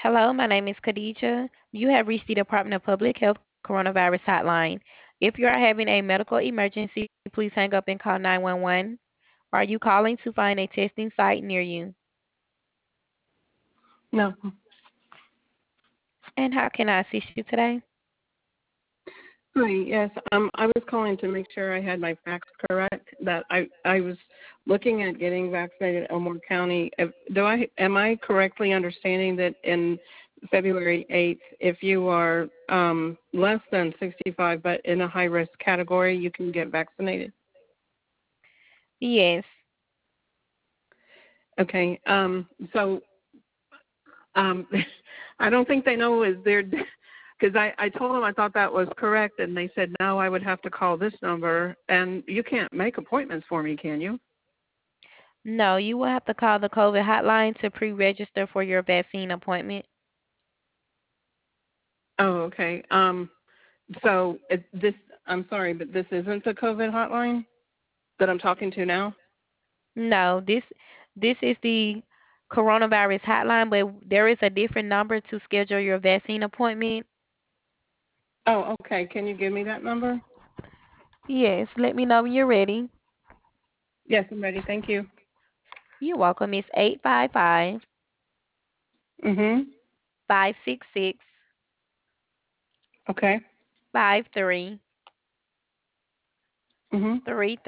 Hello, my name is Khadija. You have reached the Department of Public Health Coronavirus Hotline. If you are having a medical emergency, please hang up and call 911. Are you calling to find a testing site near you? No. And how can I assist you today? Hi, yes. I was calling to make sure I had my facts correct. That I was looking at getting vaccinated in Elmore County. Am I correctly understanding that in February 8th, if you are less than 65 but in a high risk category, you can get vaccinated? Yes. Okay. So um, I don't think they know is there. Because I told them I thought that was correct, and they said, no, I would have to call this number. And you can't make appointments for me, can you? No, you will have to call the COVID hotline to pre-register for your vaccine appointment. Oh, okay. So I'm sorry, but this isn't the COVID hotline that I'm talking to now? No, this is the coronavirus hotline, but there is a different number to schedule your vaccine appointment. Oh, okay. Can you give me that number? Yes, let me know when you're ready. Yes, I'm ready. Thank you. You're welcome. It's 855 Mm-hmm. 566 Okay. 5333. Mm-hmm.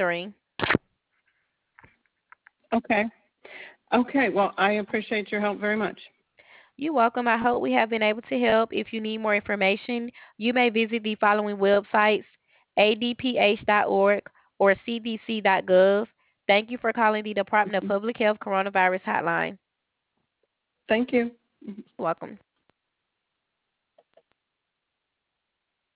Okay. Okay. Well, I appreciate your help very much. You're welcome. I hope we have been able to help. If you need more information, you may visit the following websites: adph.org or cdc.gov. Thank you for calling the Department of Mhm. Public Health Coronavirus Hotline. Thank you. You're welcome.